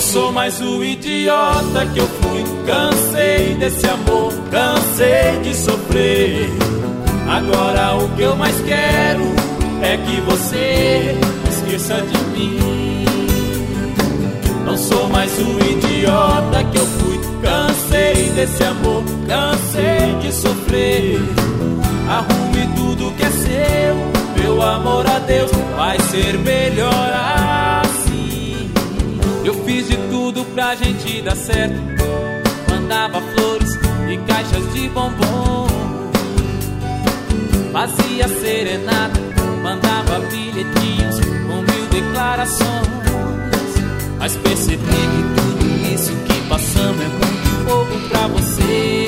sou mais o idiota que eu fui. Cansei desse amor, cansei de sofrer. Agora o que eu mais quero é que você esqueça de mim. Não sou mais o idiota que eu fui. Cansei desse amor, cansei de sofrer. Arrume tudo que é seu, meu amor a Deus, vai ser melhor assim. Eu fiz de tudo pra gente dar certo. Mandava flores e caixas de bombom, fazia serenata, mandava bilhetinhos com 1000 declarações. Mas percebi que tudo isso que passamos é muito pouco pra você.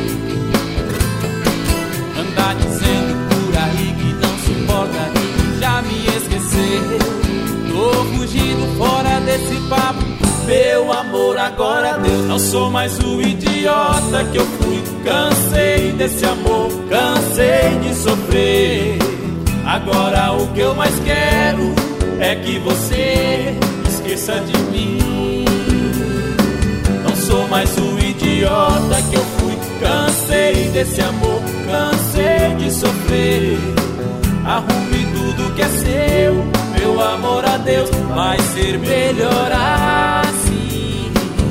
Andar dizendo por aí que não suporta e que já me esqueceu. Tô fugindo fora desse papo, meu amor agora Deus. Não sou mais o idiota que eu fui. Cansei desse amor, cansei de sofrer. Agora o que eu mais quero é que você esqueça de mim. Não sou mais o idiota que eu fui. Cansei desse amor, cansei de sofrer. Arrume tudo que é seu, meu amor a Deus, vai ser melhor assim.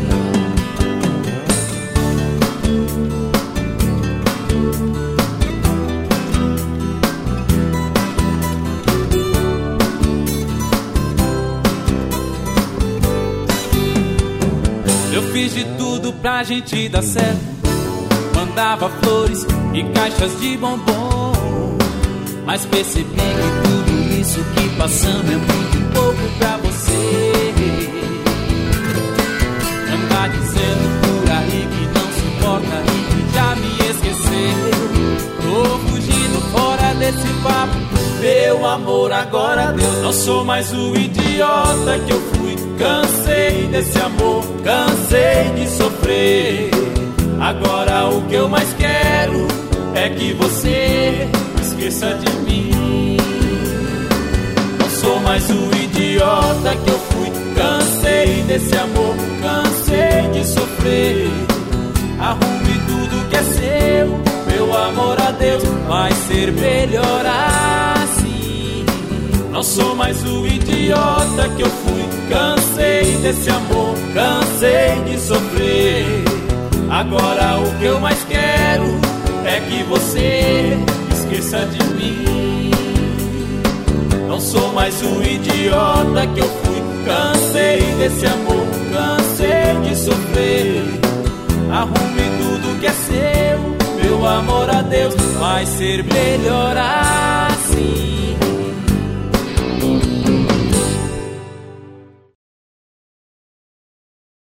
Eu fiz de tudo pra gente dar certo. Mandava flores e caixas de bombom, mas percebi que tudo isso que passamos é muito pouco pra você. Andar dizendo por aí que não suporta e que já me esqueceu. Tô fugindo fora desse papo, meu amor agora Deus. Não sou mais o idiota que eu fui. Cansei desse amor, cansei de sofrer. Agora o que eu mais quero é que você esqueça de mim. Não sou mais o idiota que eu fui. Cansei desse amor, cansei de sofrer. Arrume tudo que é seu, meu amor a Deus, vai ser melhor assim. Não sou mais o idiota que eu fui. Cansei desse amor, cansei de sofrer. Agora o que eu mais quero é que você esqueça de mim. Não sou mais o idiota que eu fui. Cansei desse amor, cansei de sofrer. Arrume tudo que é seu, meu amor a Deus, vai ser melhor assim.